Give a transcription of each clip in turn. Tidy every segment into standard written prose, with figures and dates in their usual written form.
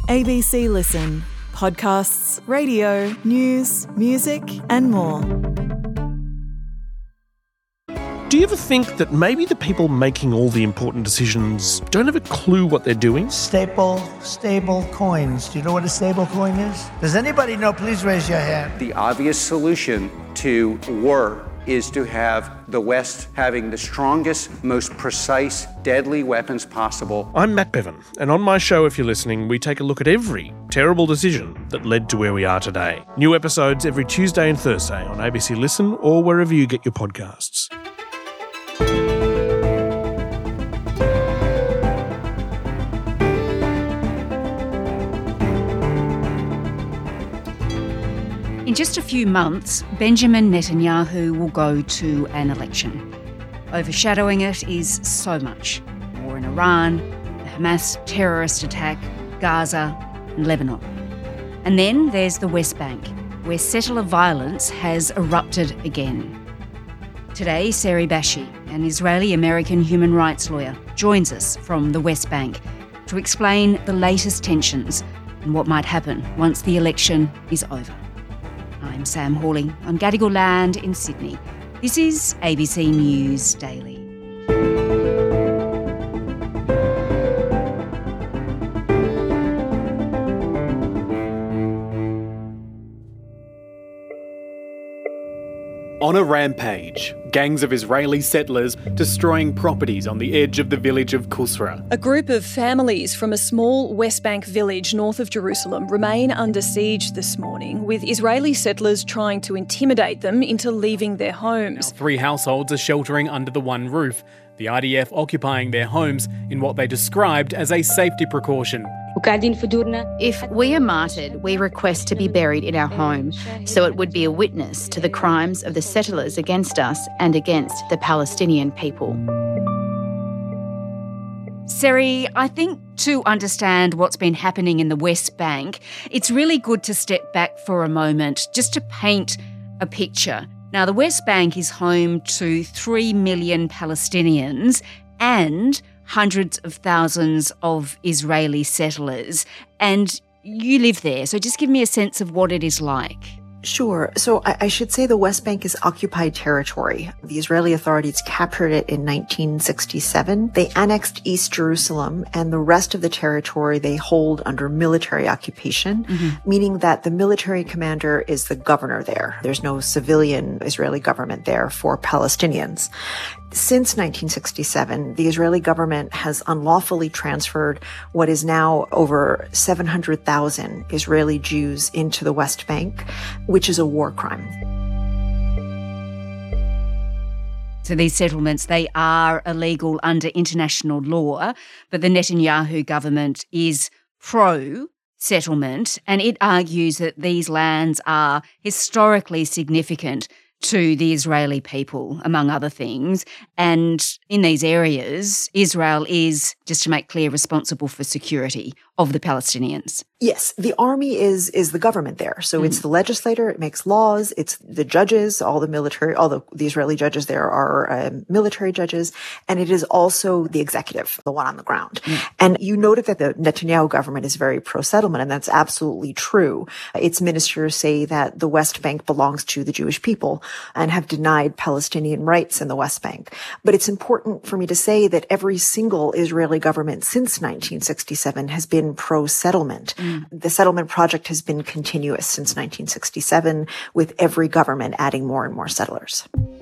ABC Listen. Podcasts, radio, news, music and more. Do you ever think that maybe the people making all the important decisions don't have a clue what they're doing? Stable coins. Do you know what a stable coin is? Does anybody know? Please raise your hand. The obvious solution to war is to have the West having the strongest, most precise, deadly weapons possible. I'm Matt Bevan, and on my show, if you're listening, we take a look at every terrible decision that led to where we are today. New episodes every Tuesday and Thursday on ABC Listen or wherever you get your podcasts. In just a few months, Benjamin Netanyahu will go to an election. Overshadowing it is so much. War in Iran, the Hamas terrorist attack, Gaza and Lebanon. And then there's the West Bank, where settler violence has erupted again. Today, Seri Bashi, an Israeli-American human rights lawyer, joins us from the West Bank to explain the latest tensions and what might happen once the election is over. I'm Sam Hawley on Gadigal land in Sydney. This is ABC News Daily. On a rampage, gangs of Israeli settlers destroying properties on the edge of the village of Kusra. A group of families from a small West Bank village north of Jerusalem remain under siege this morning, with Israeli settlers trying to intimidate them into leaving their homes. Now, 3 households are sheltering under the one roof, the IDF occupying their homes in what they described as a safety precaution. If we are martyred, we request to be buried in our home, so it would be a witness to the crimes of the settlers against us and against the Palestinian people. Seri, I think to understand what's been happening in the West Bank, it's really good to step back for a moment just to paint a picture. Now, the West Bank is home to 3 million Palestinians and hundreds of thousands of Israeli settlers, and you live there, so just give me a sense of what it is like. Sure. So I should say the West Bank is occupied territory. The Israeli authorities captured it in 1967. They annexed East Jerusalem, and the rest of the territory they hold under military occupation, meaning that the military commander is the governor there. There's no civilian Israeli government there for Palestinians. Since 1967, the Israeli government has unlawfully transferred what is now over 700,000 Israeli Jews into the West Bank, which is a war crime. So these settlements, they are illegal under international law, but the Netanyahu government is pro-settlement, and it argues that these lands are historically significant to the Israeli people, among other things. And in these areas, Israel is, just to make clear, responsible for security of the Palestinians. Yes, the army is the government there. So it's the legislator, it makes laws, it's the judges, all the military, all the Israeli judges there are military judges, and it is also the executive, the one on the ground. And you noted that the Netanyahu government is very pro-settlement, and that's absolutely true. Its ministers say that the West Bank belongs to the Jewish people and have denied Palestinian rights in the West Bank. But it's important for me to say that every single Israeli government since 1967 has been pro-settlement. The settlement project has been continuous since 1967, with every government adding more and more settlers.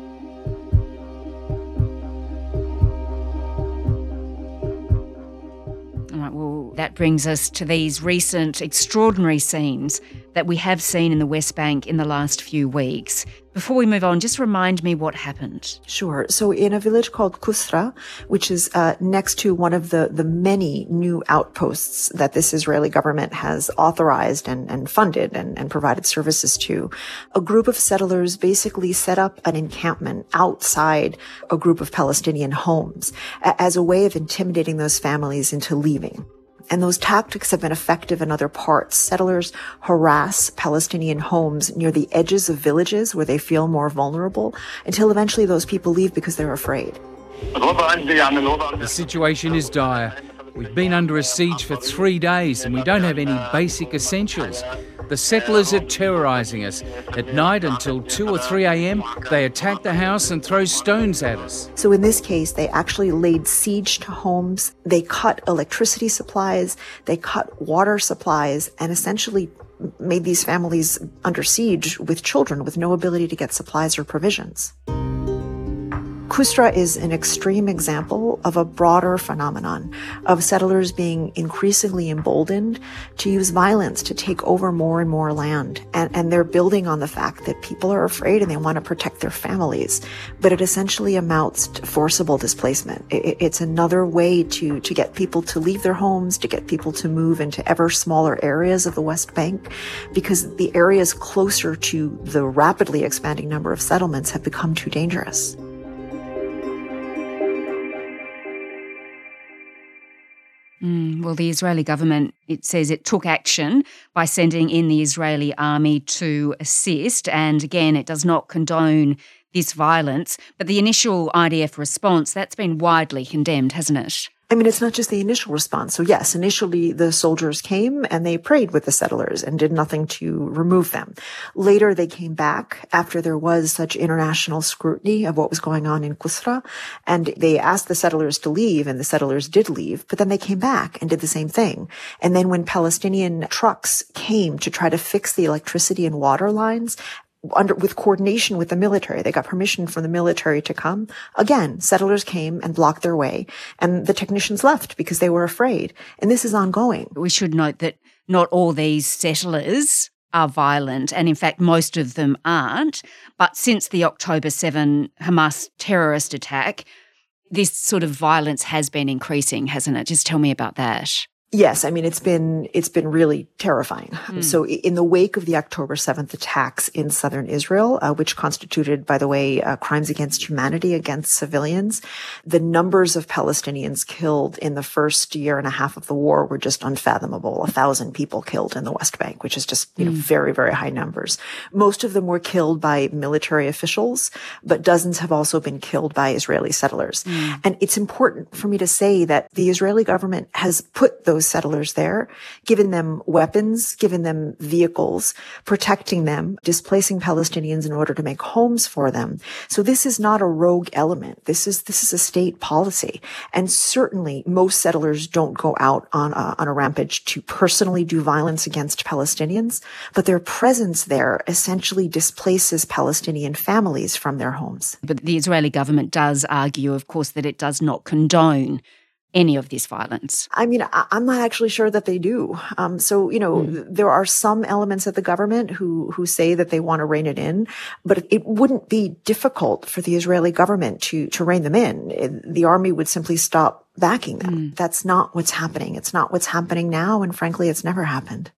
All right, well, that brings us to these recent extraordinary scenes that we have seen in the West Bank in the last few weeks. Before we move on, just remind me what happened. Sure. So in a village called Kusra, which is next to one of the many new outposts that this Israeli government has authorized and funded and provided services to, a group of settlers basically set up an encampment outside a group of Palestinian homes as a way of intimidating those families into leaving. And those tactics have been effective in other parts. Settlers harass Palestinian homes near the edges of villages where they feel more vulnerable until eventually those people leave because they're afraid. The situation is dire. We've been under a siege for 3 days and we don't have any basic essentials. The settlers are terrorising us. At night until 2 or 3 a.m, they attack the house and throw stones at us. So in this case, they actually laid siege to homes. They cut electricity supplies, they cut water supplies, and essentially made these families under siege with children with no ability to get supplies or provisions. Kusra is an extreme example of a broader phenomenon of settlers being increasingly emboldened to use violence to take over more and more land. And they're building on the fact that people are afraid and they want to protect their families. But it essentially amounts to forcible displacement. It's another way to get people to leave their homes, to get people to move into ever smaller areas of the West Bank, because the areas closer to the rapidly expanding number of settlements have become too dangerous. Well, the Israeli government, it says it took action by sending in the Israeli army to assist. And again, it does not condone this violence. But the initial IDF response, that's been widely condemned, hasn't it? I mean, it's not just the initial response. So yes, initially the soldiers came and they prayed with the settlers and did nothing to remove them. Later they came back after there was such international scrutiny of what was going on in Kusra, and they asked the settlers to leave, and the settlers did leave, but then they came back and did the same thing. And then when Palestinian trucks came to try to fix the electricity and water lines, with coordination with the military, they got permission from the military to come. Again, settlers came and blocked their way, and the technicians left because they were afraid. And this is ongoing. We should note that not all these settlers are violent, and in fact, most of them aren't. But since the October 7 Hamas terrorist attack, this sort of violence has been increasing, hasn't it? Just tell me about that. Yes, I mean, it's been really terrifying. So in the wake of the October 7th attacks in southern Israel, which constituted, by the way, crimes against humanity against civilians, the numbers of Palestinians killed in the first year and a half of the war were just unfathomable. 1,000 people killed in the West Bank, which is just, very, very high numbers. Most of them were killed by military officials, but dozens have also been killed by Israeli settlers. And it's important for me to say that the Israeli government has put those settlers there, given them weapons, given them vehicles, protecting them, displacing Palestinians in order to make homes for them. So this is not a rogue element. This is a state policy. And certainly most settlers don't go out on a rampage to personally do violence against Palestinians, but their presence there essentially displaces Palestinian families from their homes. But the Israeli government does argue, of course, that it does not condone any of this violence. I mean, I'm not actually sure that they do. There are some elements of the government who say that they want to rein it in, but it wouldn't be difficult for the Israeli government to rein them in. The army would simply stop backing them. That's not what's happening. It's not what's happening now, and frankly, it's never happened.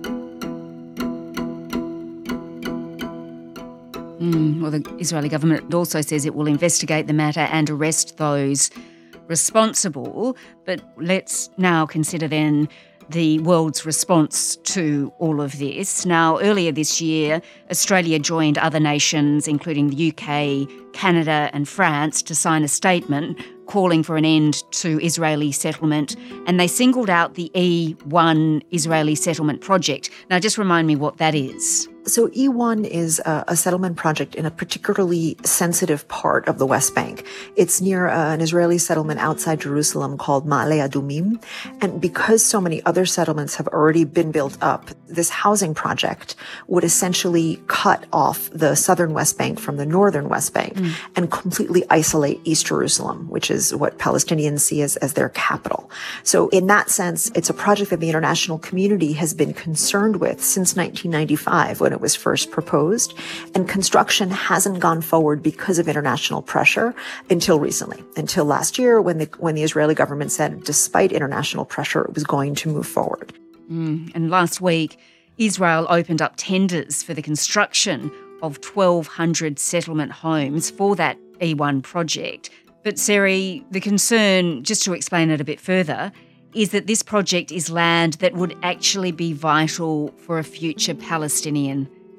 Well, the Israeli government also says it will investigate the matter and arrest those responsible. But let's now consider then the world's response to all of this. Now, earlier this year, Australia joined other nations, including the UK, Canada and France, to sign a statement calling for an end to Israeli settlement, and they singled out the E1 Israeli settlement project. Now, just remind me what that is. So E1 is a settlement project in a particularly sensitive part of the West Bank. It's near an Israeli settlement outside Jerusalem called Ma'ale Adumim. And because so many other settlements have already been built up, this housing project would essentially cut off the southern West Bank from the northern West Bank and completely isolate East Jerusalem, which is what Palestinians see as their capital. So in that sense, it's a project that the international community has been concerned with since 1995 when it was first proposed, and construction hasn't gone forward because of international pressure until recently, until last year when the Israeli government said, despite international pressure, it was going to move forward. And last week, Israel opened up tenders for the construction of 1,200 settlement homes for that E1 project. But Seri, the concern, just to explain it a bit further, is that this project is land that would actually be vital for a future Palestinian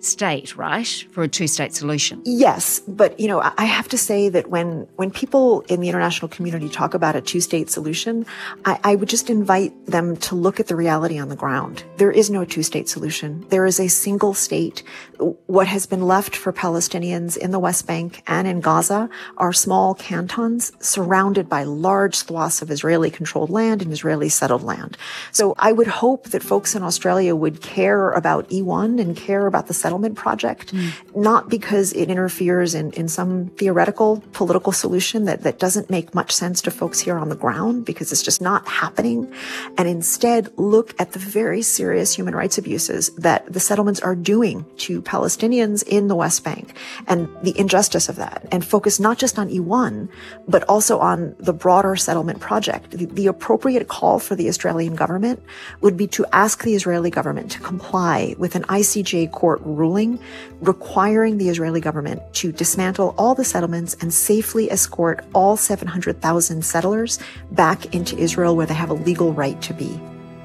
state, right, for a two-state solution? Yes, but, I have to say that when people in the international community talk about a two-state solution, I would just invite them to look at the reality on the ground. There is no two-state solution. There is a single state. What has been left for Palestinians in the West Bank and in Gaza are small cantons surrounded by large swaths of Israeli-controlled land and Israeli settled land. So I would hope that folks in Australia would care about E1 and care about the settlement project, not because it interferes in some theoretical political solution that doesn't make much sense to folks here on the ground, because it's just not happening, and instead look at the very serious human rights abuses that the settlements are doing to Palestinians in the West Bank and the injustice of that, and focus not just on E1, but also on the broader settlement project. The appropriate call for the Australian government would be to ask the Israeli government to comply with an ICJ court ruling requiring the Israeli government to dismantle all the settlements and safely escort all 700,000 settlers back into Israel, where they have a legal right to be.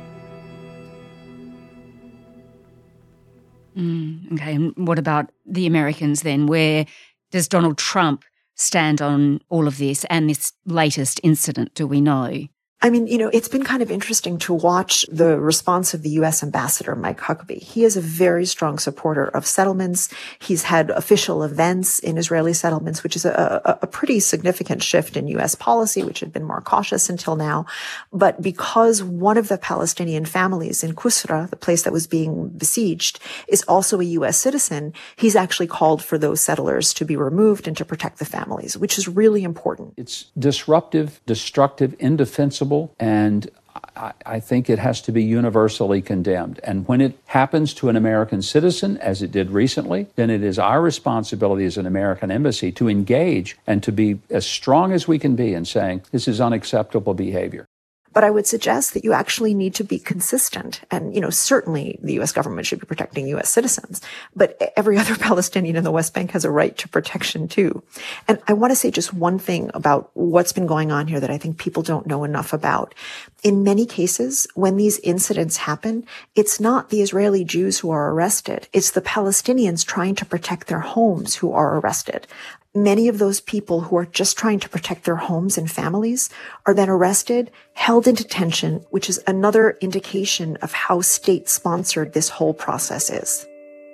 Okay, and what about the Americans then? Where does Donald Trump stand on all of this and this latest incident, do we know? I mean, it's been kind of interesting to watch the response of the U.S. Ambassador, Mike Huckabee. He is a very strong supporter of settlements. He's had official events in Israeli settlements, which is a pretty significant shift in U.S. policy, which had been more cautious until now. But because one of the Palestinian families in Kusra, the place that was being besieged, is also a U.S. citizen, he's actually called for those settlers to be removed and to protect the families, which is really important. It's disruptive, destructive, indefensible, and I think it has to be universally condemned. And when it happens to an American citizen, as it did recently, then it is our responsibility as an American embassy to engage and to be as strong as we can be in saying this is unacceptable behavior. But I would suggest that you actually need to be consistent. And, certainly the U.S. government should be protecting U.S. citizens, but every other Palestinian in the West Bank has a right to protection too. And I want to say just one thing about what's been going on here that I think people don't know enough about. In many cases, when these incidents happen, it's not the Israeli Jews who are arrested. It's the Palestinians trying to protect their homes who are arrested. Many of those people who are just trying to protect their homes and families are then arrested, held in detention, which is another indication of how state-sponsored this whole process is.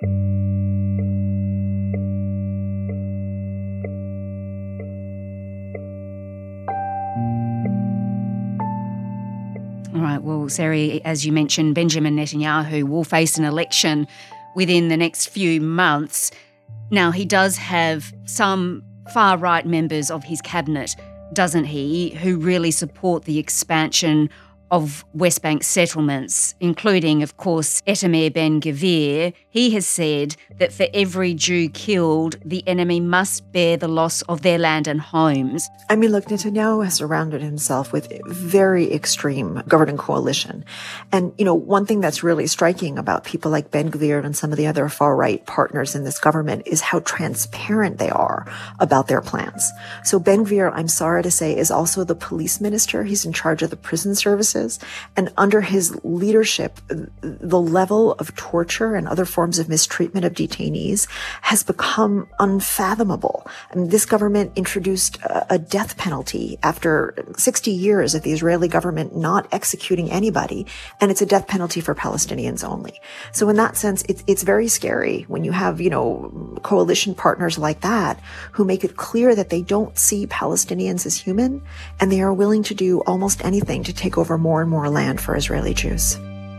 All right, well, Sari, as you mentioned, Benjamin Netanyahu will face an election within the next few months. Now, he does have some far-right members of his cabinet, doesn't he, who really support the expansion of West Bank settlements, including, of course, Itamar Ben-Gvir. He has said that for every Jew killed, the enemy must bear the loss of their land and homes. I mean, look, Netanyahu has surrounded himself with a very extreme governing coalition. And, one thing that's really striking about people like Ben-Gvir and some of the other far-right partners in this government is how transparent they are about their plans. So Ben-Gvir, I'm sorry to say, is also the police minister. He's in charge of the prison services. And under his leadership, the level of torture and other forms of mistreatment of detainees has become unfathomable. I mean, this government introduced a death penalty after 60 years of the Israeli government not executing anybody, and it's a death penalty for Palestinians only. So in that sense, it's very scary when you have, coalition partners like that who make it clear that they don't see Palestinians as human, and they are willing to do almost anything to take over more and more land for Israeli Jews.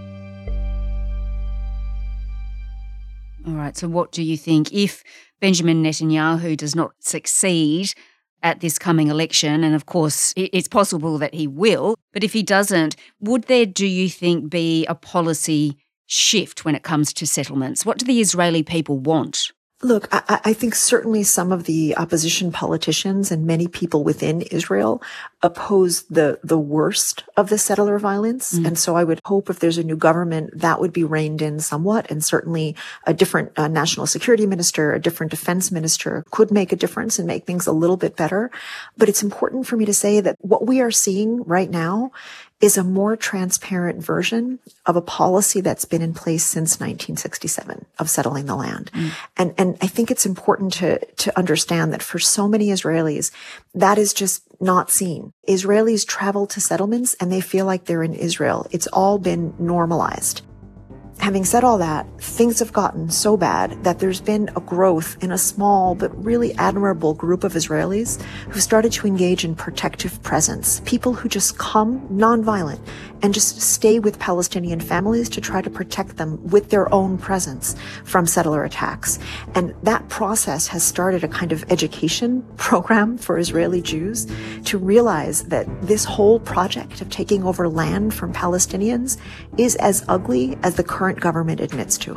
All right, so what do you think if Benjamin Netanyahu does not succeed at this coming election, and of course it's possible that he will, but if he doesn't, would there, do you think, be a policy shift when it comes to settlements? What do the Israeli people want? Look, I think certainly some of the opposition politicians and many people within Israel oppose the worst of the settler violence. And so I would hope if there's a new government, that would be reined in somewhat. And certainly a different national security minister, a different defense minister could make a difference and make things a little bit better. But it's important for me to say that what we are seeing right now is a more transparent version of a policy that's been in place since 1967 of settling the land. And I think it's important to understand that for so many Israelis, that is just not seen. Israelis travel to settlements and they feel like they're in Israel. It's all been normalized. Having said all that, things have gotten so bad that there's been a growth in a small but really admirable group of Israelis who started to engage in protective presence, people who just come nonviolent and just stay with Palestinian families to try to protect them with their own presence from settler attacks. And that process has started a kind of education program for Israeli Jews to realize that this whole project of taking over land from Palestinians is as ugly as the current government admits to.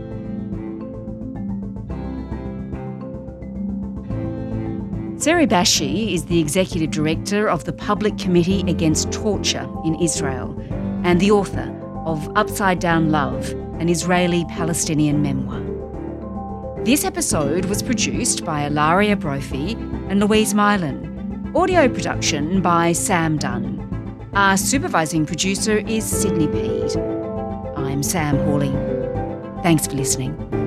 Zeri Bashi is the executive director of the Public Committee Against Torture in Israel and the author of Upside Down Love, an Israeli-Palestinian memoir. This episode was produced by Ilaria Brophy and Louise Mylan. Audio production by Sam Dunn. Our supervising producer is Sydney Peed. I'm Sam Hawley. Thanks for listening.